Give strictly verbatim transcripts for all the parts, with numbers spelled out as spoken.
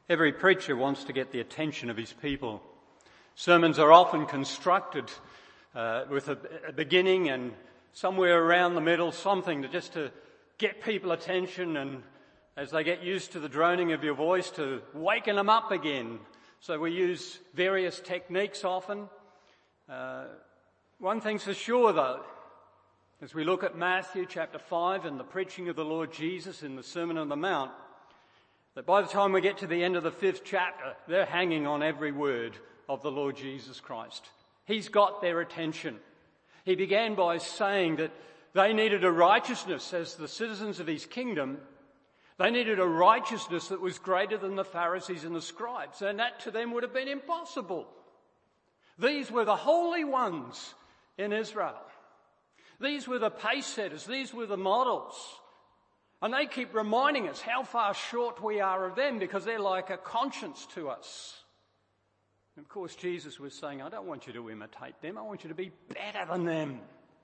Every preacher wants to get the attention of his people. Sermons are often constructed uh, with a, a beginning and somewhere around the middle, something to just to get people attention, and as they get used to the droning of your voice, to waken them up again. So we use various techniques often. Uh, one thing's for sure though, as we look at Matthew chapter five and the preaching of the Lord Jesus in the Sermon on the Mount, that by the time we get to the end of the fifth chapter, they're hanging on every word of the Lord Jesus Christ. He's got their attention. He began by saying that they needed a righteousness as the citizens of his kingdom. They needed a righteousness that was greater than the Pharisees and the scribes, and that to them would have been impossible. These were the holy ones in Israel. These were the pace setters. These were the models. And they keep reminding us how far short we are of them, because they're like a conscience to us. And of course, Jesus was saying, I don't want you to imitate them. I want you to be better than them.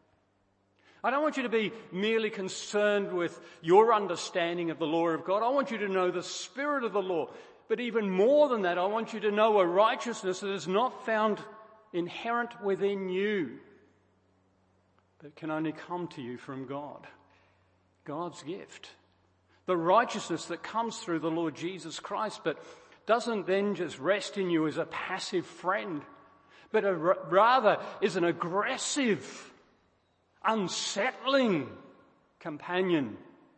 I don't want you to be merely concerned with your understanding of the law of God. I want you to know the spirit of the law. But even more than that, I want you to know a righteousness that is not found inherent within you, but can only come to you from God. God's gift. The righteousness that comes through the Lord Jesus Christ, but doesn't then just rest in you as a passive friend, but a, rather is an aggressive, unsettling companion,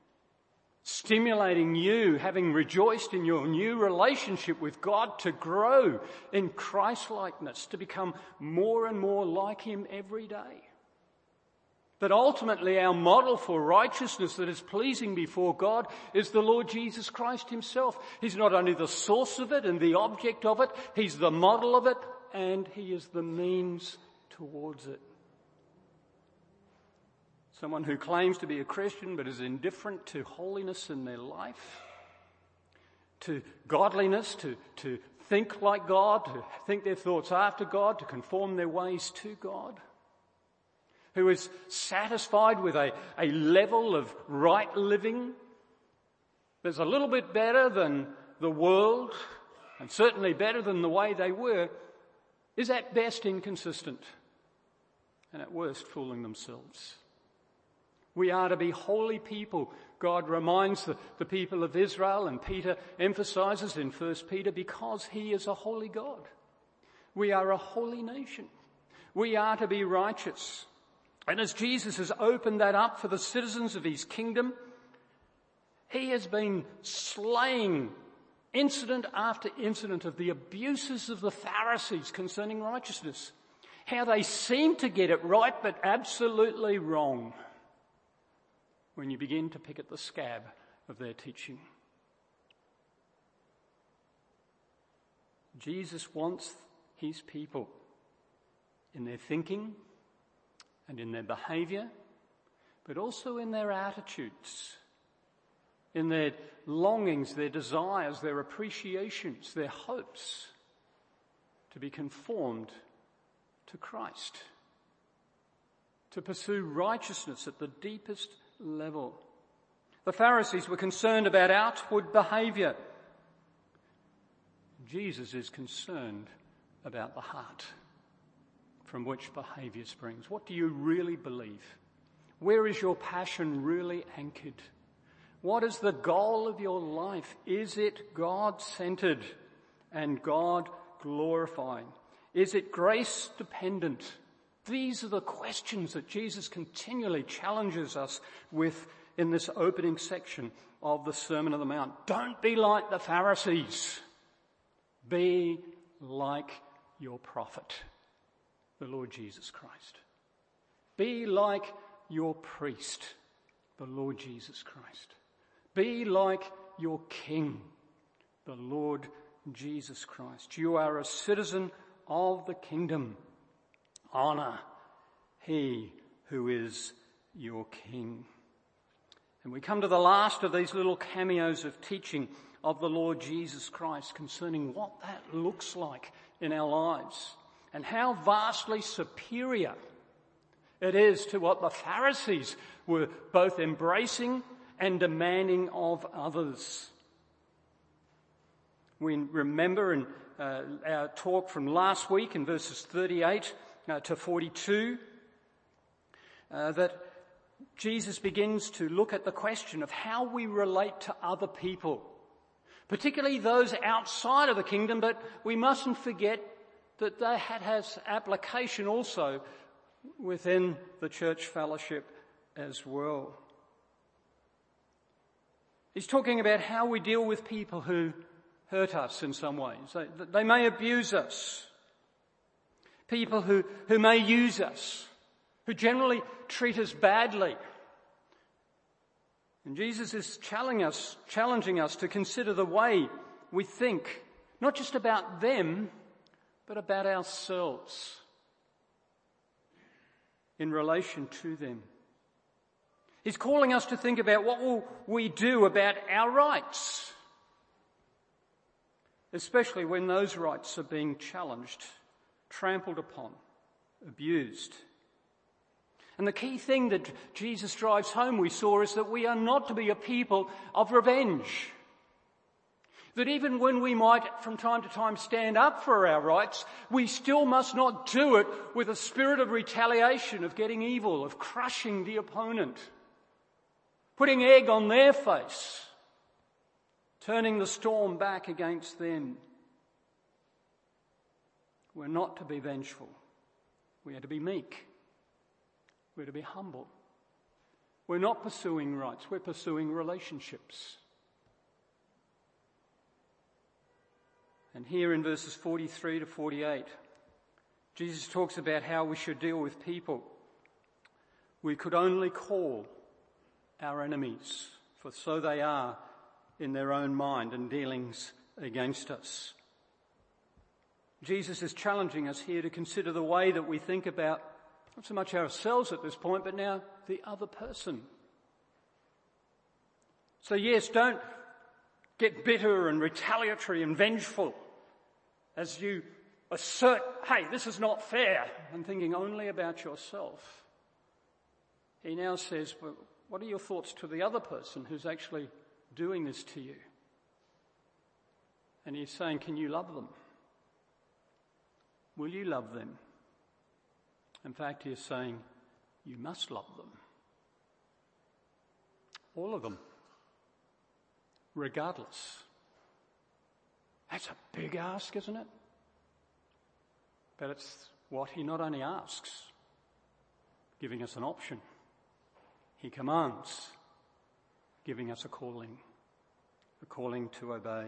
stimulating you, having rejoiced in your new relationship with God, to grow in Christ-likeness, to become more and more like him every day. That ultimately our model for righteousness that is pleasing before God is the Lord Jesus Christ himself. He's not only the source of it and the object of it, he's the model of it, and he is the means towards it. Someone who claims to be a Christian but is indifferent to holiness in their life, to godliness, to, to think like God, to think their thoughts after God, to conform their ways to God, who is satisfied with a, a level of right living that's a little bit better than the world, and certainly better than the way they were, is at best inconsistent, and at worst fooling themselves. We are to be holy people. God reminds the, the people of Israel, and Peter emphasizes in First Peter, because he is a holy God. We are a holy nation. We are to be righteous. And as Jesus has opened that up for the citizens of his kingdom, he has been slaying incident after incident of the abuses of the Pharisees concerning righteousness. How they seem to get it right, but absolutely wrong when you begin to pick at the scab of their teaching. Jesus wants his people in their thinking and in their behaviour, but also in their attitudes, in their longings, their desires, their appreciations, their hopes, to be conformed to Christ, to pursue righteousness at the deepest level. The Pharisees were concerned about outward behaviour. Jesus is concerned about the heart from which behaviour springs. What do you really believe? Where is your passion really anchored? What is the goal of your life? Is it God-centred and God-glorifying? Is it grace-dependent? These are the questions that Jesus continually challenges us with in this opening section of the Sermon on the Mount. Don't be like the Pharisees. Be like your prophet, the Lord Jesus Christ. Be like your priest, the Lord Jesus Christ. Be like your king, the Lord Jesus Christ. You are a citizen of the kingdom. Honour he who is your king. And we come to the last of these little cameos of teaching of the Lord Jesus Christ concerning what that looks like in our lives and how vastly superior it is to what the Pharisees were both embracing and demanding of others. We remember in uh, our talk from last week in verses thirty-eight uh, to forty-two uh, that Jesus begins to look at the question of how we relate to other people, particularly those outside of the kingdom, but we mustn't forget that that has application also within the church fellowship as well. He's talking about how we deal with people who hurt us in some ways. They, they may abuse us. People who, who may use us, who generally treat us badly. And Jesus is challenging us, challenging us to consider the way we think, not just about them, but about ourselves in relation to them. He's calling us to think about what will we do about our rights, especially when those rights are being challenged, trampled upon, abused. And the key thing that Jesus drives home, we saw, is that we are not to be a people of revenge. That even when we might from time to time stand up for our rights, we still must not do it with a spirit of retaliation, of getting evil, of crushing the opponent, putting egg on their face, turning the storm back against them. We're not to be vengeful. We are to be meek. We're to be humble. We're not pursuing rights. We're pursuing relationships. And here in verses forty-three to forty-eight, Jesus talks about how we should deal with people we could only call our enemies, for so they are in their own mind and dealings against us. Jesus is challenging us here to consider the way that we think about not so much ourselves at this point, but now the other person. So yes, don't get bitter and retaliatory and vengeful as you assert, hey, this is not fair, and thinking only about yourself. He now says, well, what are your thoughts to the other person who's actually doing this to you? And he's saying, can you love them? Will you love them? In fact, he is saying, you must love them. All of them. Regardless. That's a big ask, isn't it? But it's what he not only asks, giving us an option. He commands, giving us a calling, a calling to obey.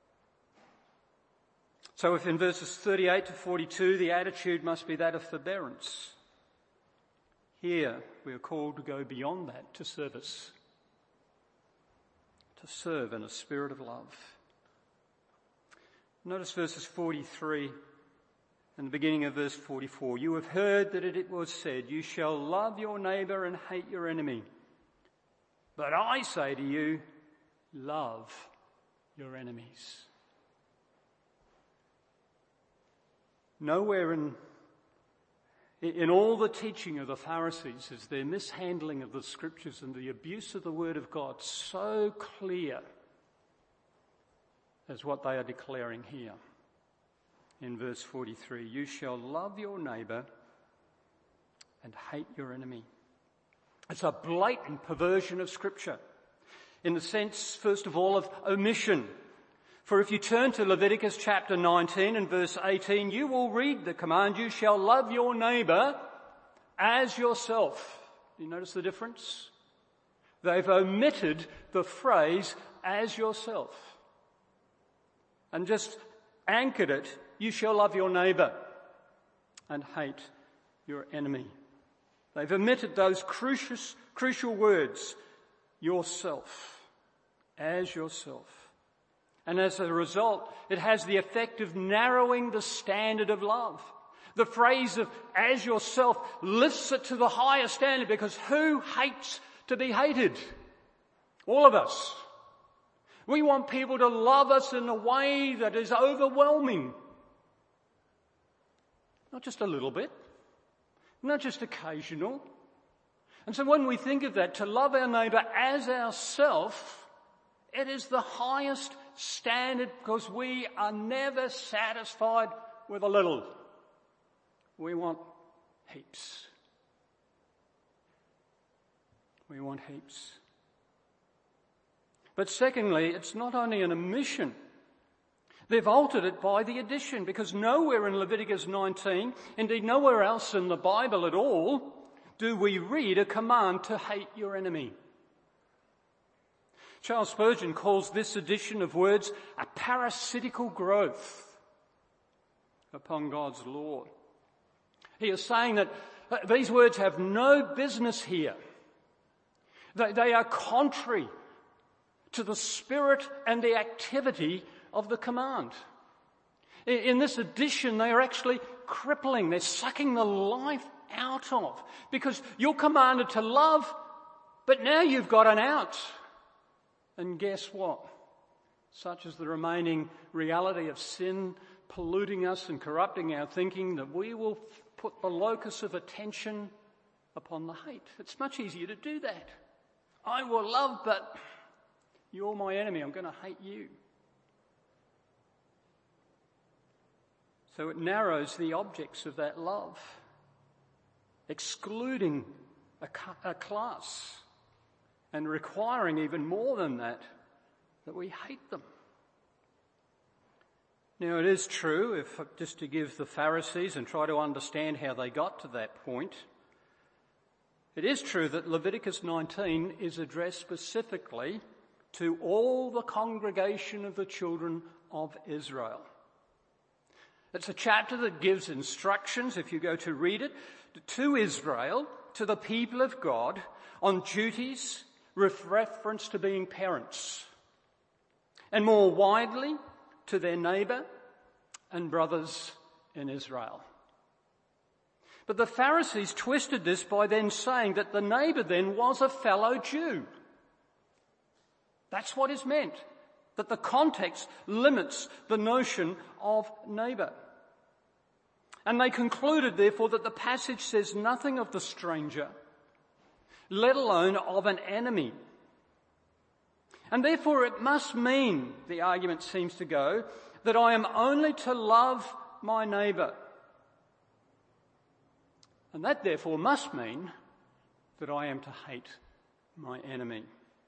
So if in verses thirty-eight to forty-two the attitude must be that of forbearance, here we are called to go beyond that to service, to serve in a spirit of love. Notice verses forty-three and the beginning of verse forty-four. You have heard that it was said, you shall love your neighbour and hate your enemy. But I say to you, love your enemies. Nowhere in, in all the teaching of the Pharisees is their mishandling of the scriptures and the abuse of the word of God so clear as what they are declaring here in verse forty-three. You shall love your neighbour and hate your enemy. It's a blatant perversion of scripture in the sense, first of all, of omission. For if you turn to Leviticus chapter nineteen and verse eighteen, you will read the command, you shall love your neighbour as yourself. Do you notice the difference? They've omitted the phrase as yourself and just anchored it, you shall love your neighbour and hate your enemy. They've omitted those crucial, crucial words, yourself, as yourself. And as a result, it has the effect of narrowing the standard of love. The phrase of as yourself lifts it to the higher standard, because who hates to be hated? All of us. We want people to love us in a way that is overwhelming. Not just a little bit, not just occasional. And so when we think of that, to love our neighbour as ourself, it is the highest standard because we are never satisfied with a little. We want heaps. We want heaps. But secondly, it's not only an omission. They've altered it by the addition, because nowhere in Leviticus nineteen, indeed nowhere else in the Bible at all, do we read a command to hate your enemy. Charles Spurgeon calls this addition of words a parasitical growth upon God's law. He is saying that these words have no business here. They, they are contrary to the spirit and the activity of the command. In, in this addition, they are actually crippling. They're sucking the life out of, because you're commanded to love, but now you've got an out. And guess what? Such is the remaining reality of sin polluting us and corrupting our thinking, that we will put the locus of attention upon the hate. It's much easier to do that. I will love, but you're my enemy. I'm going to hate you. So it narrows the objects of that love, excluding a, a class and requiring even more than that, that we hate them. Now, it is true, if just to give the Pharisees and try to understand how they got to that point, it is true that Leviticus nineteen is addressed specifically to all the congregation of the children of Israel. It's a chapter that gives instructions, if you go to read it, to Israel, to the people of God, on duties with reference to being parents, and more widely to their neighbour and brothers in Israel. But the Pharisees twisted this by then saying that the neighbour then was a fellow Jew. That's what is meant, that the context limits the notion of neighbour. And they concluded, therefore, that the passage says nothing of the stranger, let alone of an enemy. And therefore it must mean, the argument seems to go, that I am only to love my neighbour. And that therefore must mean that I am to hate my enemy.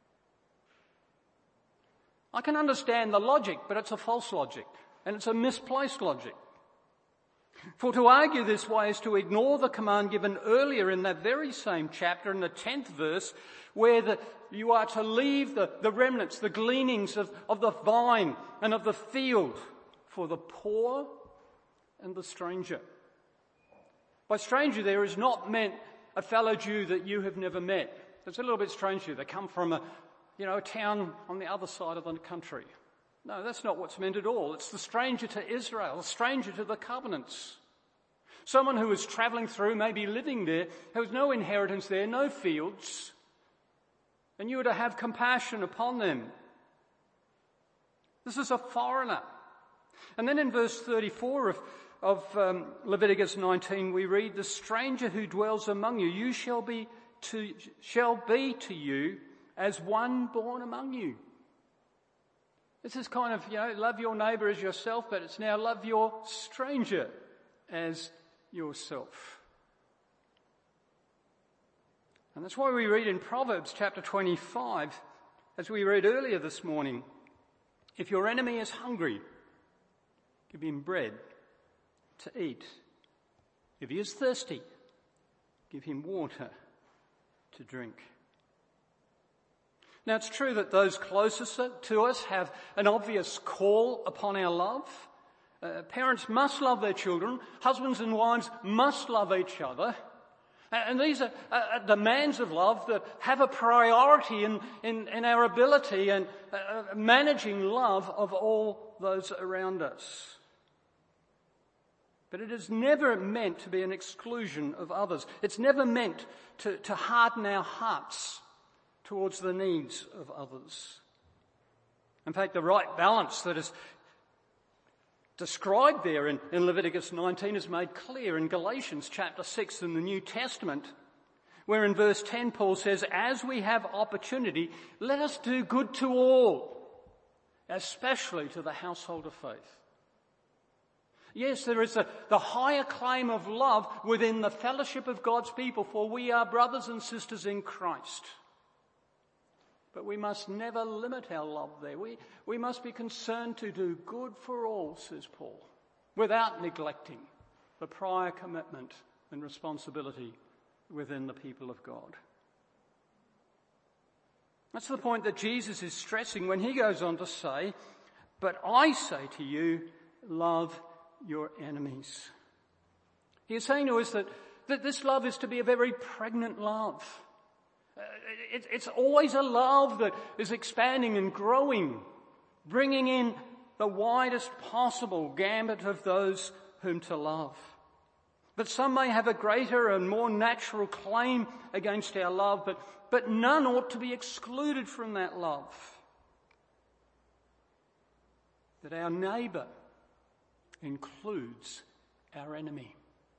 I can understand the logic, but it's a false logic, and it's a misplaced logic. For to argue this way is to ignore the command given earlier in that very same chapter, in the tenth verse, where the, you are to leave the, the remnants, the gleanings of, of the vine and of the field for the poor and the stranger. By stranger there is not meant a fellow Jew that you have never met. It's a little bit strange here. They come from a, you know, a town on the other side of the country. No, that's not what's meant at all. It's the stranger to Israel, the stranger to the covenants. Someone who is travelling through, maybe living there, who has no inheritance there, no fields, and you are to have compassion upon them. This is a foreigner. And then in verse thirty-four of, of um, Leviticus nineteen, we read, the stranger who dwells among you, you shall be to, shall be to you as one born among you. This is kind of, you know, love your neighbour as yourself, but it's now love your stranger as yourself. And that's why we read in Proverbs chapter twenty-five, as we read earlier this morning, if your enemy is hungry, give him bread to eat. If he is thirsty, give him water to drink. Now, it's true that those closest to us have an obvious call upon our love. Uh, parents must love their children. Husbands and wives must love each other. And these are uh, demands of love that have a priority in, in, in our ability and uh, managing love of all those around us. But it is never meant to be an exclusion of others. It's never meant to, to harden our hearts towards the needs of others. In fact, the right balance that is described there in, in Leviticus nineteen is made clear in Galatians chapter six in the New Testament, where in verse ten Paul says, as we have opportunity, let us do good to all, especially to the household of faith. Yes, there is a, the higher claim of love within the fellowship of God's people, for we are brothers and sisters in Christ. But we must never limit our love there. We, we must be concerned to do good for all, says Paul, without neglecting the prior commitment and responsibility within the people of God. That's the point that Jesus is stressing when he goes on to say, "But I say to you, love your enemies." He is saying to us that, that this love is to be a very pregnant love. Uh, it, it's always a love that is expanding and growing, bringing in the widest possible gambit of those whom to love. But some may have a greater and more natural claim against our love, but, but none ought to be excluded from that love. That our neighbour includes our enemy.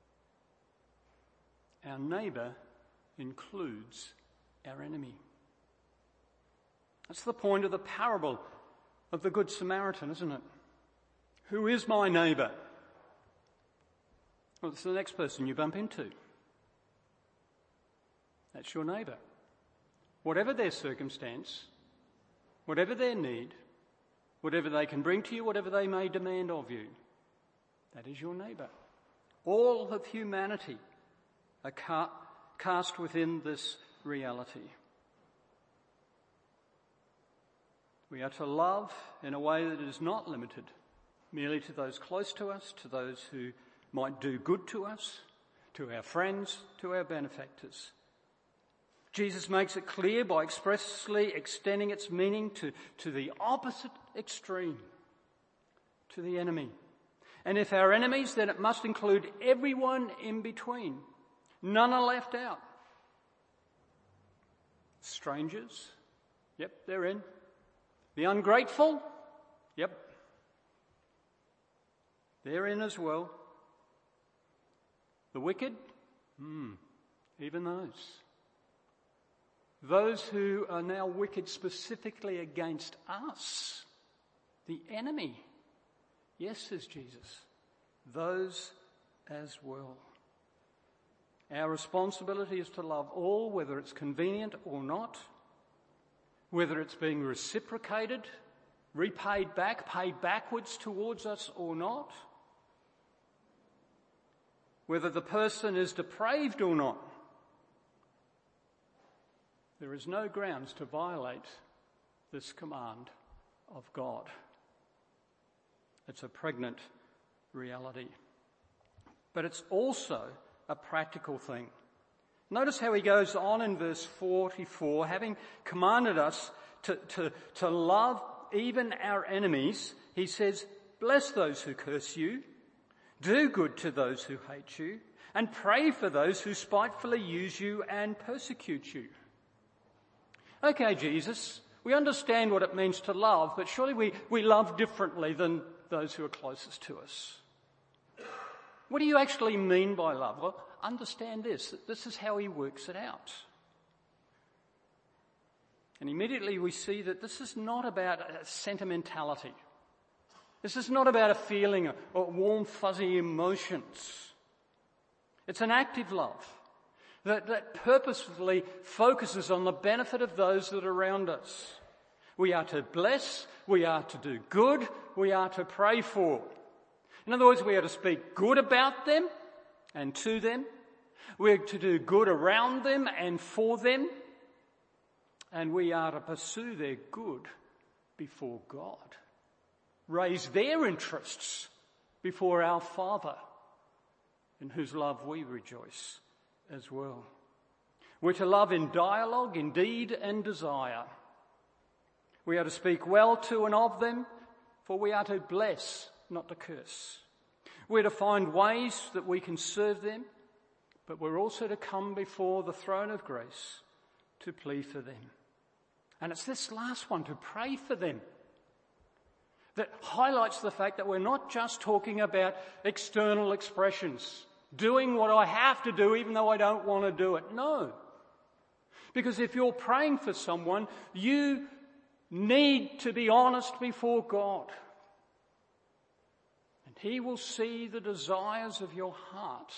Our neighbour includes our enemy. That's the point of the parable of the Good Samaritan, isn't it? Who is my neighbour? Well, it's the next person you bump into. That's your neighbour. Whatever their circumstance, whatever their need, whatever they can bring to you, whatever they may demand of you, that is your neighbour. All of humanity are ca- cast within this reality. We are to love in a way that is not limited merely to those close to us, to those who might do good to us, to our friends, to our benefactors. Jesus makes it clear by expressly extending its meaning to, to the opposite extreme, to the enemy. And if our enemies, then it must include everyone in between. None are left out. Strangers, yep, they're in. The ungrateful, yep, they're in as well. The wicked, hmm, even those. Those who are now wicked specifically against us, the enemy. Yes, says Jesus, those as well. Our responsibility is to love all, whether it's convenient or not, whether it's being reciprocated, repaid back, paid backwards towards us or not, whether the person is depraved or not. There is no grounds to violate this command of God. It's a pregnant reality. But it's also a practical thing. Notice how he goes on in verse forty-four, having commanded us to, to, to love even our enemies, he says, "Bless those who curse you, do good to those who hate you, and pray for those who spitefully use you and persecute you." Okay, Jesus, we understand what it means to love, but surely we, we love differently than those who are closest to us. What do you actually mean by love? Well, understand this. This is how he works it out. And immediately we see that this is not about a sentimentality. This is not about a feeling or warm, fuzzy emotions. It's an active love that, that purposefully focuses on the benefit of those that are around us. We are to bless, we are to do good, we are to pray for. In other words, we are to speak good about them and to them. We are to do good around them and for them. And we are to pursue their good before God. Raise their interests before our Father, in whose love we rejoice as well. We're to love in dialogue, in deed and desire. We are to speak well to and of them, for we are to bless, not to curse. We're to find ways that we can serve them, but we're also to come before the throne of grace to plead for them. And it's this last one, to pray for them, that highlights the fact that we're not just talking about external expressions, doing what I have to do even though I don't want to do it. No. Because if you're praying for someone, you need to be honest before God. And He will see the desires of your heart.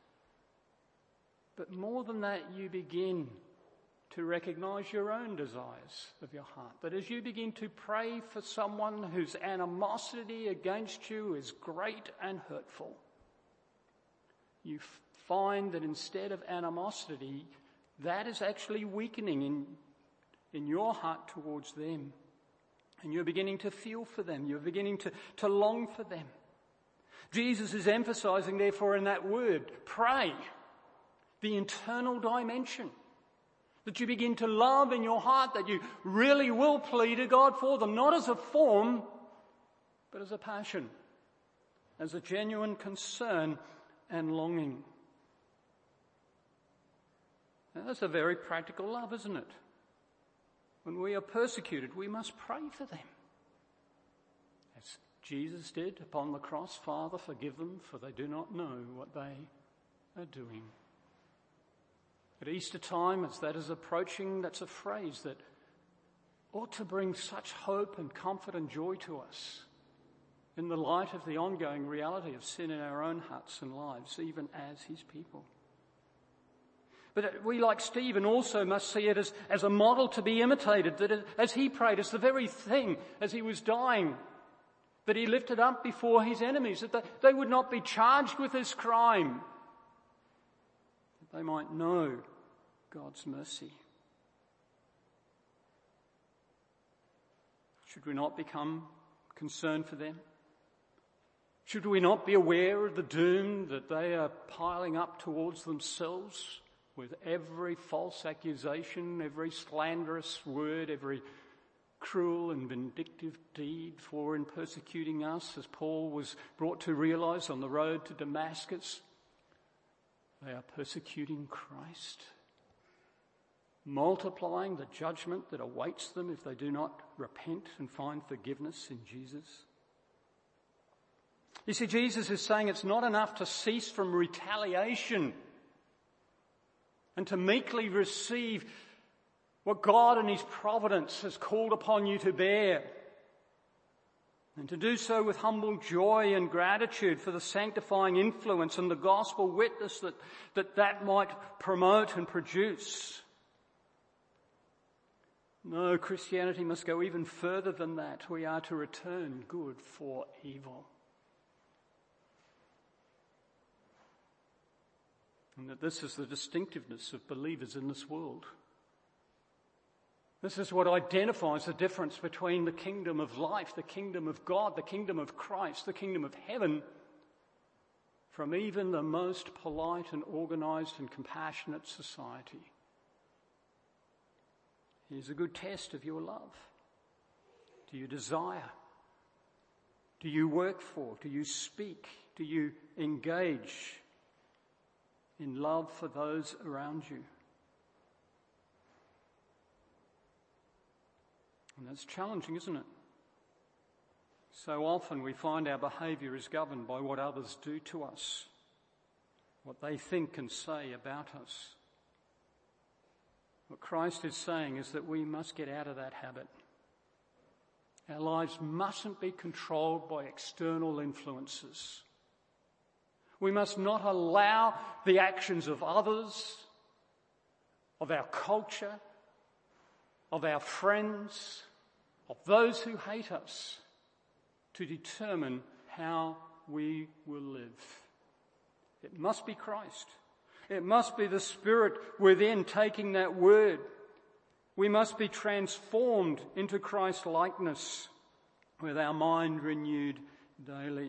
But more than that, you begin to recognize your own desires of your heart. That as you begin to pray for someone whose animosity against you is great and hurtful, you find that instead of animosity, that is actually weakening in, in your heart towards them. And you're beginning to feel for them. You're beginning to, to long for them. Jesus is emphasizing, therefore, in that word, pray, the internal dimension. That you begin to love in your heart, that you really will plead to God for them, not as a form, but as a passion, as a genuine concern and longing. Now, that's a very practical love, isn't it? When we are persecuted, we must pray for them. As Jesus did upon the cross, Father, forgive them, for they do not know what they are doing. At Easter time, as that is approaching, that's a phrase that ought to bring such hope and comfort and joy to us in the light of the ongoing reality of sin in our own hearts and lives, even as His people. But we, like Stephen, also must see it as, as a model to be imitated, that as he prayed, it's the very thing, as he was dying, that he lifted up before his enemies, that they, they would not be charged with this crime, that they might know God's mercy. Should we not become concerned for them? Should we not be aware of the doom that they are piling up towards themselves with every false accusation, every slanderous word, every cruel and vindictive deed? For in persecuting us, as Paul was brought to realize on the road to Damascus, they are persecuting Christ, multiplying the judgment that awaits them if they do not repent and find forgiveness in Jesus. You see, Jesus is saying it's not enough to cease from retaliation and to meekly receive what God in His providence has called upon you to bear, and to do so with humble joy and gratitude for the sanctifying influence and the gospel witness that that, that might promote and produce. No, Christianity must go even further than that. We are to return good for evil. And that this is the distinctiveness of believers in this world. This is what identifies the difference between the kingdom of life, the kingdom of God, the kingdom of Christ, the kingdom of heaven, from even the most polite and organized and compassionate society. Here's a good test of your love. Do you desire? Do you work for? Do you speak? Do you engage in love for those around you? And that's challenging, isn't it? So often we find our behaviour is governed by what others do to us, what they think and say about us. What Christ is saying is that we must get out of that habit. Our lives mustn't be controlled by external influences. We must not allow the actions of others, of our culture, of our friends, of those who hate us, to determine how we will live. It must be Christ. It must be the Spirit within taking that word. We must be transformed into Christ's likeness with our mind renewed daily.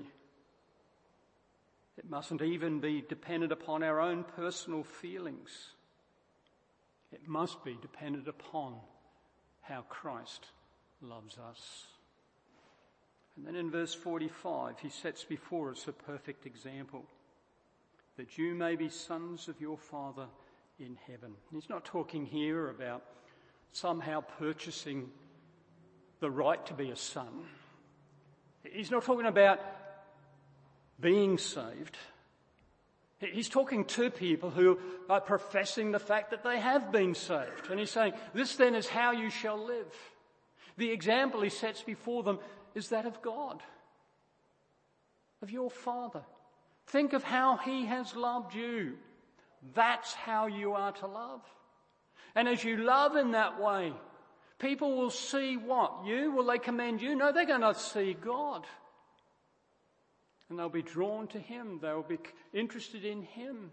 It mustn't even be dependent upon our own personal feelings. It must be dependent upon how Christ loves us. And then in verse forty-five, he sets before us a perfect example, that you may be sons of your Father in heaven. He's not talking here about somehow purchasing the right to be a son. He's not talking about being saved. He's talking to people who are professing the fact that they have been saved. And he's saying, this then is how you shall live. The example he sets before them is that of God, of your Father. Think of how he has loved you. That's how you are to love. And as you love in that way, people will see what? You? Will they commend you? No, they're going to see God. And they'll be drawn to him. They'll be interested in him.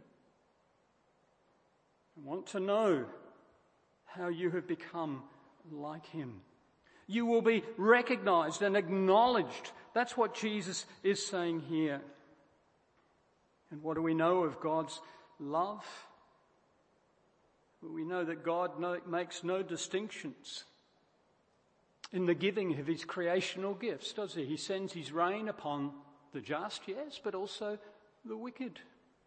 And want to know how you have become like him. You will be recognized and acknowledged. That's what Jesus is saying here. And what do we know of God's love? Well, we know that God no, makes no distinctions in the giving of his creational gifts, does he? He sends his rain upon the just, yes, but also the wicked.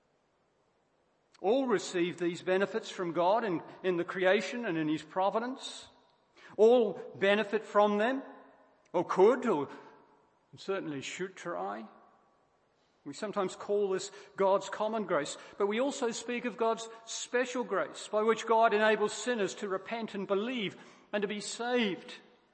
All receive these benefits from God in, in the creation and in his providence. All benefit from them, or could, or certainly should try. We sometimes call this God's common grace, but we also speak of God's special grace, by which God enables sinners to repent and believe and to be saved.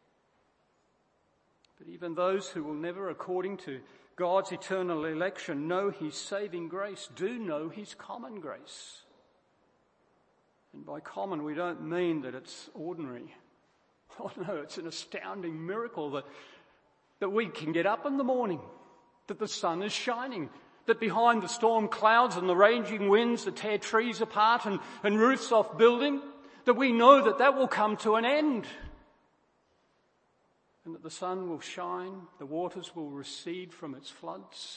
But even those who will never, according to God's eternal election, know his saving grace, do know his common grace. And by common, we don't mean that it's ordinary. Oh no, it's an astounding miracle that, that we can get up in the morning, that the sun is shining, that behind the storm clouds and the raging winds that tear trees apart and, and roofs off building, that we know that that will come to an end. And that the sun will shine, the waters will recede from its floods.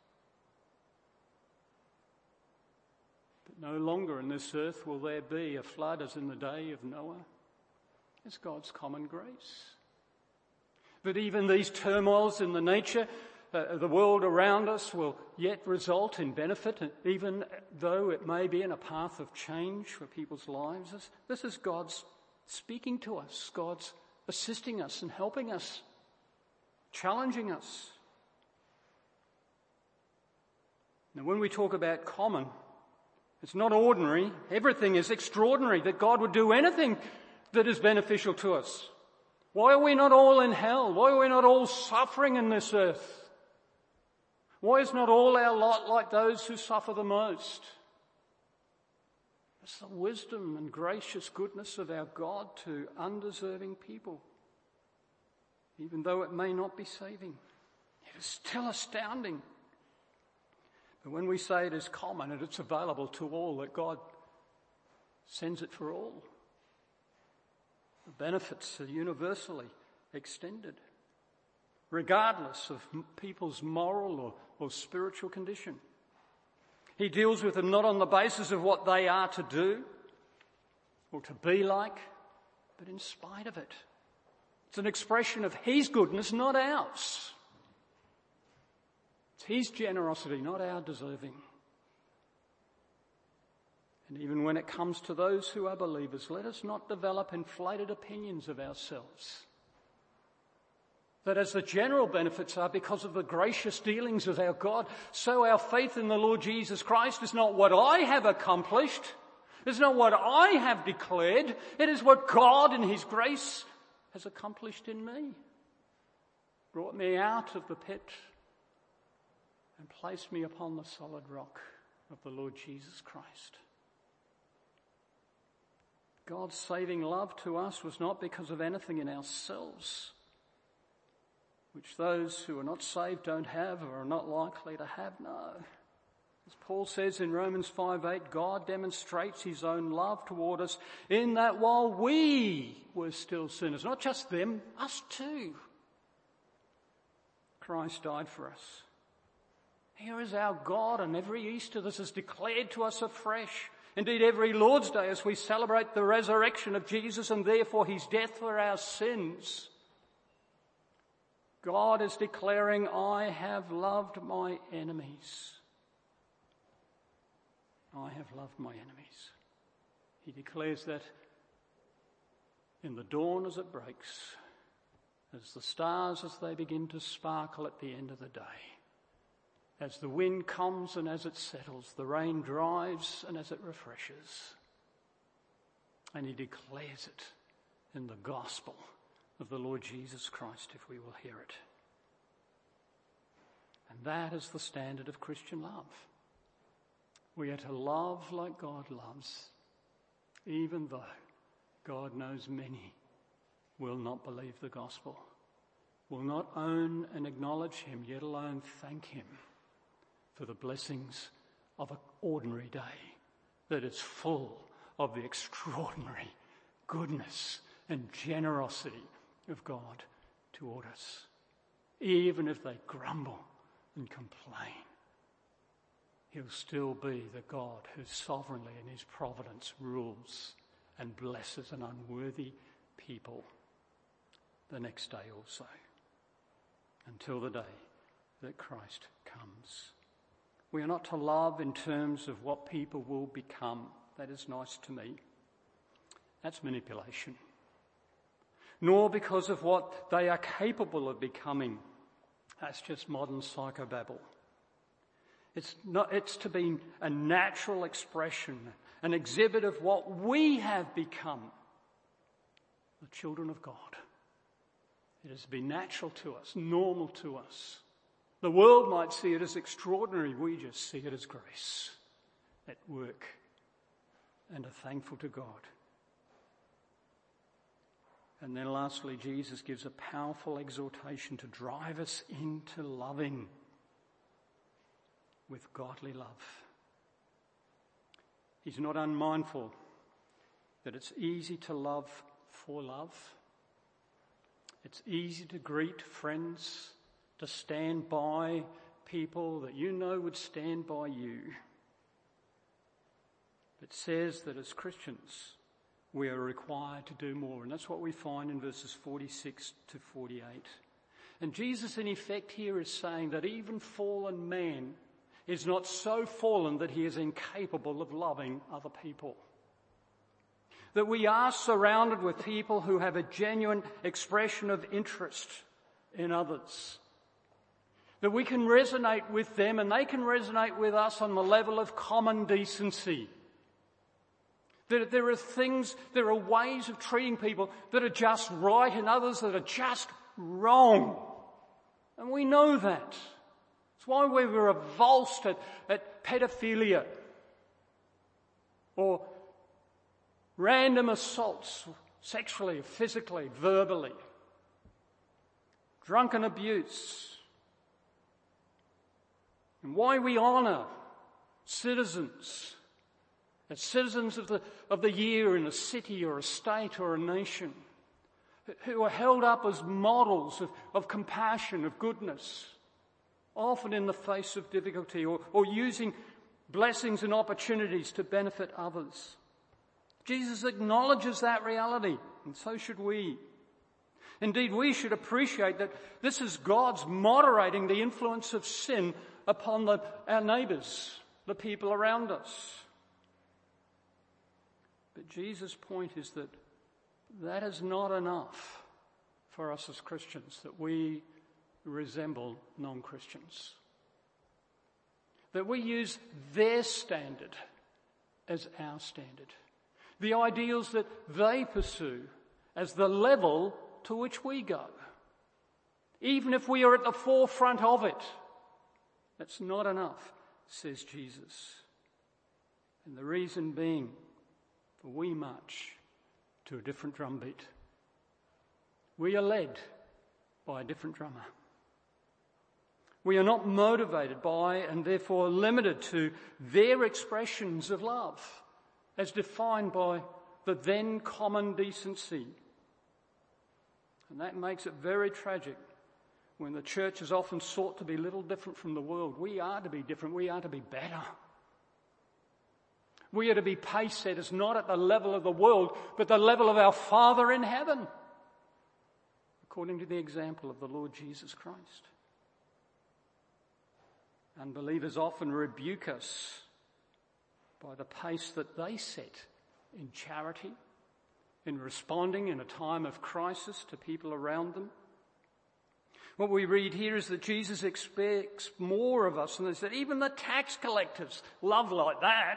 But no longer in this earth will there be a flood as in the day of Noah. It's God's common grace. That even these turmoils in the nature of the world around us will yet result in benefit, even though it may be in a path of change for people's lives. This is God's speaking to us, God's assisting us and helping us, challenging us. Now, when we talk about common, it's not ordinary. Everything is extraordinary, that God would do anything that is beneficial to us. Why are we not all in hell? Why are we not all suffering in this earth? Why is not all our lot like those who suffer the most? It's the wisdom and gracious goodness of our God to undeserving people. Even though it may not be saving, it is still astounding. But when we say it is common and it's available to all, that God sends it for all, the benefits are universally extended, regardless of people's moral or, or spiritual condition. He deals with them not on the basis of what they are to do or to be like, but in spite of it. It's an expression of his goodness, not ours. It's his generosity, not our deserving. And even when it comes to those who are believers, let us not develop inflated opinions of ourselves. That as the general benefits are because of the gracious dealings of our God, so our faith in the Lord Jesus Christ is not what I have accomplished. It's not what I have declared. It is what God in his grace has accomplished in me. Brought me out of the pit and placed me upon the solid rock of the Lord Jesus Christ. God's saving love to us was not because of anything in ourselves, which those who are not saved don't have or are not likely to have. No. As Paul says in Romans five eight, God demonstrates his own love toward us in that while we were still sinners, not just them, us too, Christ died for us. Here is our God, and every Easter this is declared to us afresh. Indeed, every Lord's Day as we celebrate the resurrection of Jesus and therefore his death for our sins, God is declaring, I have loved my enemies. I have loved my enemies. He declares that in the dawn as it breaks, as the stars as they begin to sparkle at the end of the day, as the wind comes and as it settles, the rain dries and as it refreshes. And he declares it in the gospel of the Lord Jesus Christ if we will hear it. And that is the standard of Christian love. We are to love like God loves, even though God knows many will not believe the gospel, will not own and acknowledge him, yet alone thank him for the blessings of an ordinary day that is full of the extraordinary goodness and generosity of God toward us. Even if they grumble and complain, he'll still be the God who sovereignly in his providence rules and blesses an unworthy people the next day also, until the day that Christ comes. We are not to love in terms of what people will become. That is nice to me. That's manipulation. Nor because of what they are capable of becoming. That's just modern psychobabble. It's not, it's to be a natural expression, an exhibit of what we have become, the children of God. It is to be natural to us, normal to us. The world might see it as extraordinary. We just see it as grace at work and are thankful to God. And then lastly, Jesus gives a powerful exhortation to drive us into loving with godly love. He's not unmindful that it's easy to love for love. It's easy to greet friends, to stand by people that you know would stand by you. It says that as Christians, we are required to do more. And that's what we find in verses forty-six to forty-eight. And Jesus, in effect, here is saying that even fallen man is not so fallen that he is incapable of loving other people. That we are surrounded with people who have a genuine expression of interest in others. That we can resonate with them and they can resonate with us on the level of common decency. That there are things, there are ways of treating people that are just right and others that are just wrong. And we know that. It's why we're revulsed at, at pedophilia or random assaults, sexually, physically, verbally, drunken abuse, and why we honour citizens as citizens of the, of the year in a city or a state or a nation, who are held up as models of, of compassion, of goodness, often in the face of difficulty, or, or using blessings and opportunities to benefit others. Jesus acknowledges that reality, and so should we. Indeed, we should appreciate that this is God's moderating the influence of sin upon the, our neighbours, the people around us. But Jesus' point is that that is not enough for us as Christians, that we resemble non-Christians. That we use their standard as our standard. The ideals that they pursue as the level to which we go. Even if we are at the forefront of it, that's not enough, says Jesus. And the reason being, for we march to a different drumbeat. We are led by a different drummer. We are not motivated by and therefore limited to their expressions of love as defined by the then common decency. And that makes it very tragic when the church is often sought to be little different from the world. We are to be different. We are to be better. We are to be pace setters, not at the level of the world, but the level of our Father in heaven, according to the example of the Lord Jesus Christ. Unbelievers often rebuke us by the pace that they set in charity, in responding in a time of crisis to people around them. What we read here is that Jesus expects more of us, and they said even the tax collectors love like that.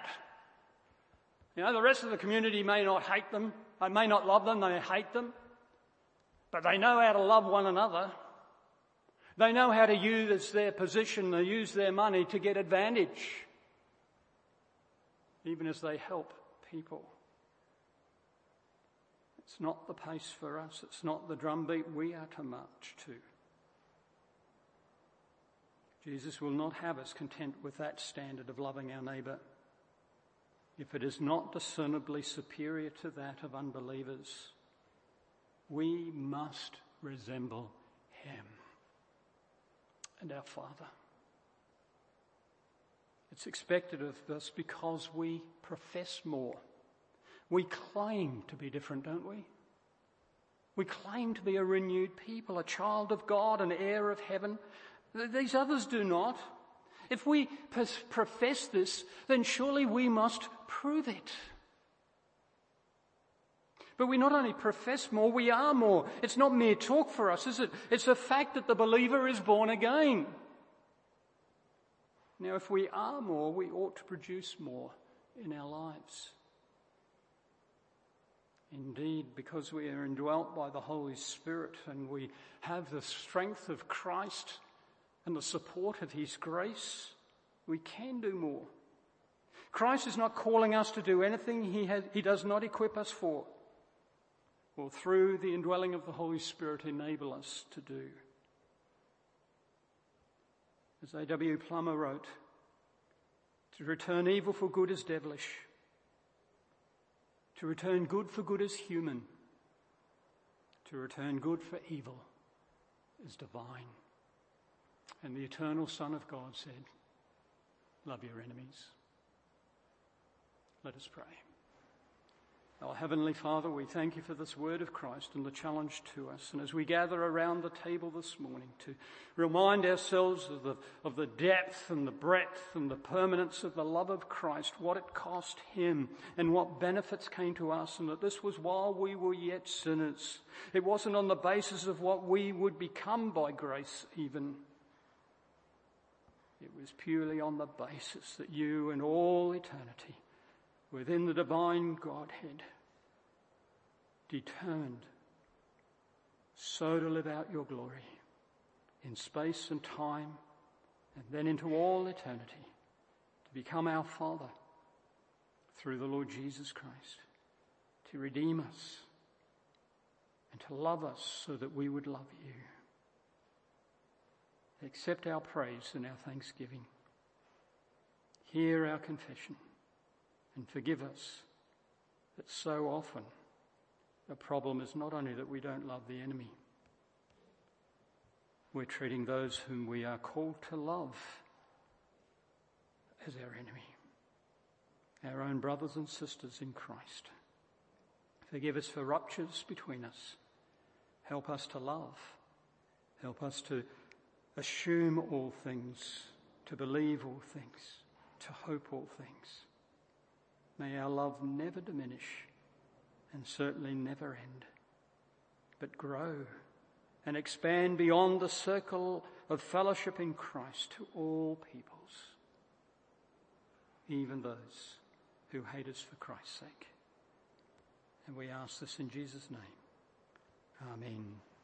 You know, the rest of the community may not hate them, they may not love them, they hate them. But they know how to love one another. They know how to use their position, to use their money to get advantage, even as they help people. It's not the pace for us. It's not the drumbeat we are to march to. Jesus will not have us content with that standard of loving our neighbour if it is not discernibly superior to that of unbelievers. We must resemble him and our Father. It's expected of us because we profess more. We claim to be different, don't we? We claim to be a renewed people, a child of God, an heir of heaven. These others do not. If we profess this, then surely we must prove it. But we not only profess more, we are more. It's not mere talk for us, is it? It's a fact that the believer is born again. Now, if we are more, we ought to produce more in our lives. Indeed, because we are indwelt by the Holy Spirit and we have the strength of Christ and the support of his grace, we can do more. Christ is not calling us to do anything he, has, he does not equip us for, or through the indwelling of the Holy Spirit enable us to do. As A W Plummer wrote, to return evil for good is devilish. To return good for good is human. To return good for evil is divine. And the eternal Son of God said, love your enemies. Let us pray. Our Heavenly Father, we thank you for this word of Christ and the challenge to us. And as we gather around the table this morning to remind ourselves of the, of the depth and the breadth and the permanence of the love of Christ, what it cost him and what benefits came to us, and that this was while we were yet sinners. It wasn't on the basis of what we would become by grace even. It was purely on the basis that you and all eternity within the divine Godhead, determined so to live out your glory in space and time and then into all eternity, to become our Father through the Lord Jesus Christ, to redeem us and to love us so that we would love you. Accept our praise and our thanksgiving. Hear our confession. And forgive us that so often the problem is not only that we don't love the enemy, we're treating those whom we are called to love as our enemy, our own brothers and sisters in Christ. Forgive us for ruptures between us. Help us to love. Help us to assume all things, to believe all things, to hope all things. May our love never diminish and certainly never end, but grow and expand beyond the circle of fellowship in Christ to all peoples, even those who hate us for Christ's sake. And we ask this in Jesus' name. Amen.